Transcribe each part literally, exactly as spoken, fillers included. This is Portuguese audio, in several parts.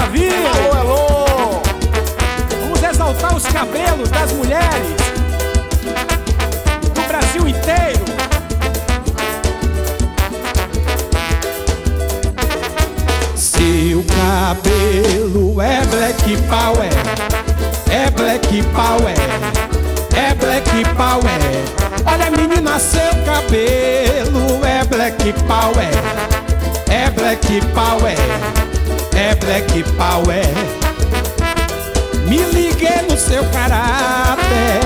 maravilha! Alô, alô! Vamos exaltar os cabelos das mulheres do Brasil inteiro. Seu cabelo é black power, é black power, é black power. Olha, menina, seu cabelo é black power, é black power, é black power. Me liguei no seu caráter,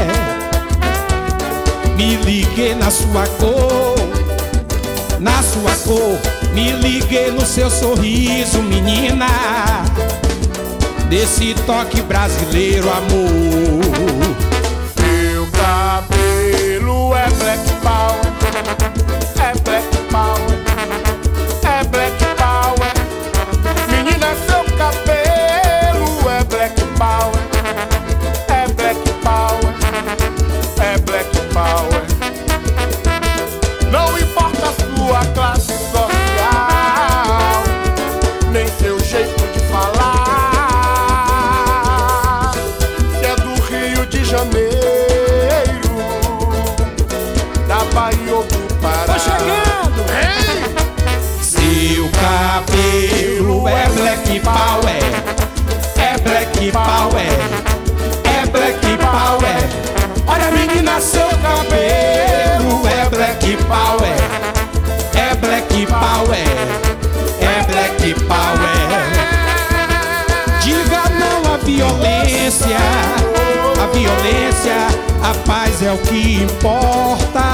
me liguei na sua cor, na sua cor. Me liguei no seu sorriso, menina, desse toque brasileiro, amor. Seu cabelo é black power, é black power, é black power. Menina, seu cabelo é black power, é black power, é black power. Não importa a sua classe social, nem seu jeito de falar, se é do Rio de Janeiro, da Bahia ou do Pará. Tô chegando! Ei! Seu cabelo é black power, é black power, é black power. Olha, menina, seu cabelo é black power, é black power, é black power. Diga não à violência, a violência, a paz é o que importa.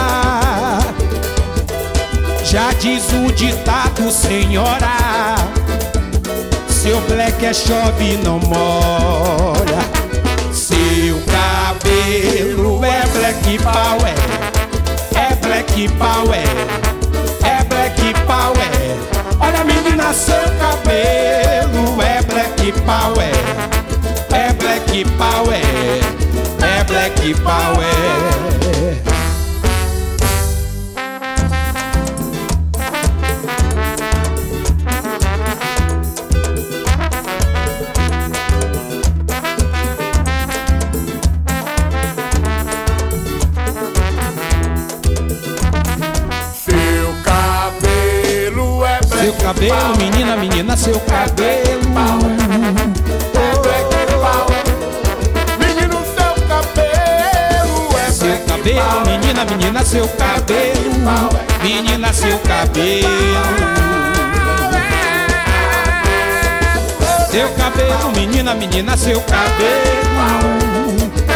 Já diz o ditado, senhora, seu black é chove e não molha. Seu cabelo é black power, é black power, é black power. Olha, menina, seu cabelo é black power, é black power, é black power. Seu cabelo, menina, menina, seu cabelo é black power. Menino, seu cabelo é seu cabelo, menina, menina, seu cabelo, menina, seu cabelo. Seu cabelo, menina, menina, seu cabelo.